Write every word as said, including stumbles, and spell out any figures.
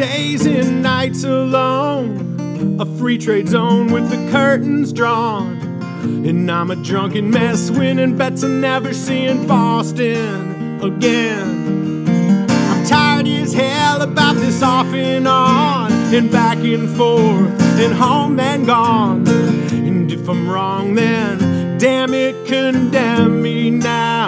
days and nights alone, a free trade zone with the curtains drawn. And I'm a drunken mess winning bets and never seeing Boston again. I'm tired as hell about this off and on, and back and forth, and home and gone. And if I'm wrong then, damn it, condemn me now.